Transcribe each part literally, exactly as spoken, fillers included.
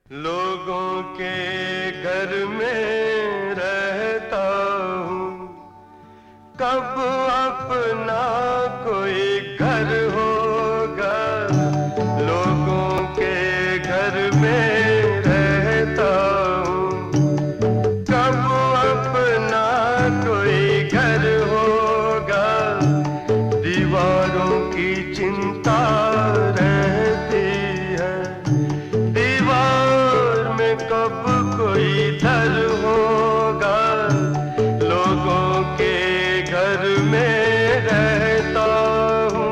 लोगों के घर में रहता हूँ, कब अपना कोई घर होगा। लोगों के घर में रहता हूँ, कब अपना कोई घर होगा। दीवारों की चिंता रहती है, दीवार में कब कोई दर होगा। लोगों के घर में रहता हूँ।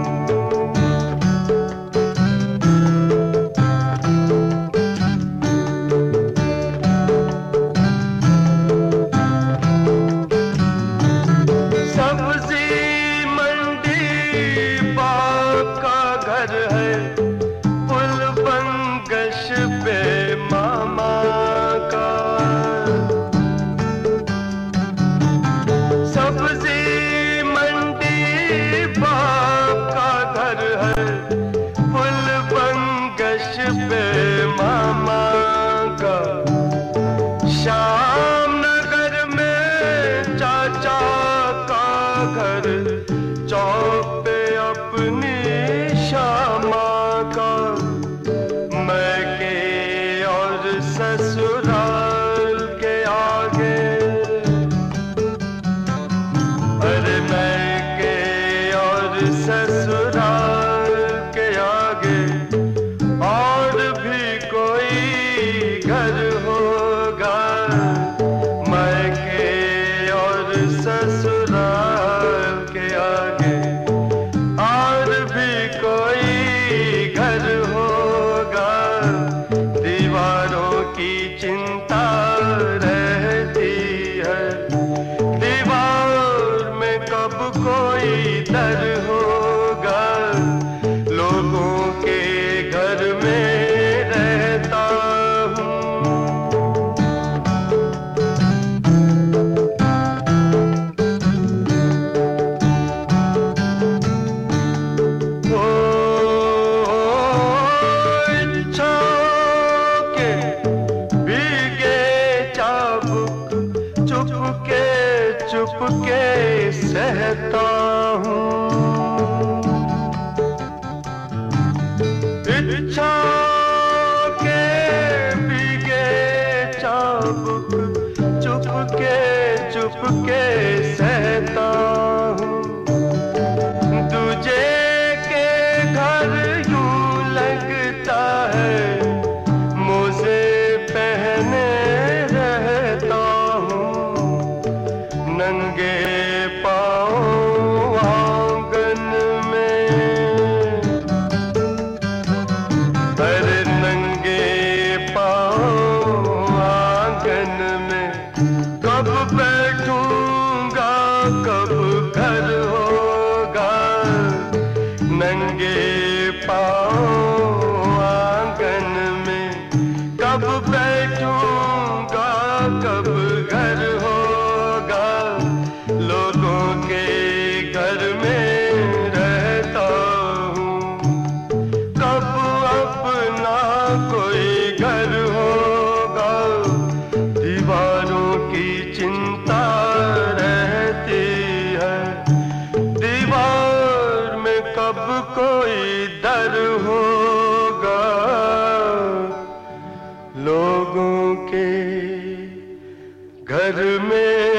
सब्जी मंडी बाप का घर है, पुल बंगश पे मामा का। सब्जी मंडी बाप का घर है, पुल बंगश पे मामा का। श्याम नगर में चाचा का घर, चौक पे अपनी श्यामा का। मैके और ससुराल के आगे, अरे मैके और ससुराल के आगे और भी कोई घर होगा। मैके और ससुराल के आगे और भी कोई घर होगा। दीवारों की चिंता रहती है, दीवार में कब कोई दर होगा। लोगों के घर में रहता हूँ। ओ, इच्छाओं के भीगे चाबुक चुपके चुपके सहता हूँ। इच्छाओं के भीगे चाबुक चुपके चुपके सहता हूँ। दूजे के घर यूं लगता है, मोजे पहने रहता हूँ। नंगे पाँव आंगन में, अरे नंगे पाँव आंगन में। कब बैठूंगा कब घर होगा। नंगे पाँव आंगन में, कब बैठूंगा कब घर होगा। लोगों के घर में रहता हूँ, कब अपना कोई घर होगा। दीवारों की चिंता रहती है, दीवार में कब कोई दर होगा। लोगों के घर में